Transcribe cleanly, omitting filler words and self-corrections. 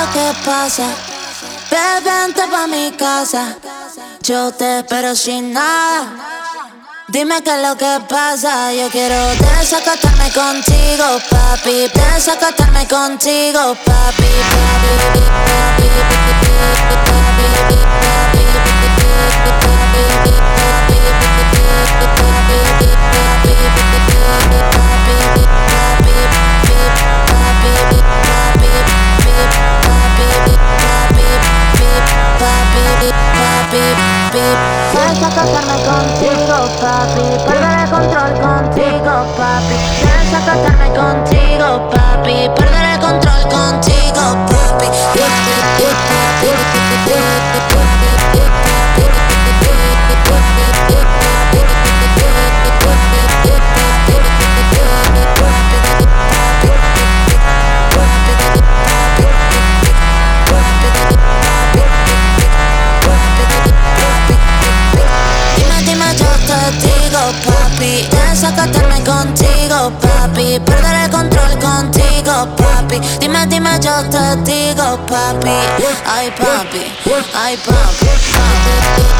lo que pasa. Ven, vente pa' mi casa. Yo te espero sin nada. Dime qué es lo que pasa. Yo quiero desacatarme contigo, papi. Desacatarme contigo, papi. Desacatarme contigo, papi. Perder el control contigo, papi. Desacatarme contigo, papi. Perder el control contigo, papi. Papi, desacatarme contigo, papi. Perder el control contigo, papi. Dime, yo te digo, papi. Ay, papi, ay, papi, papi.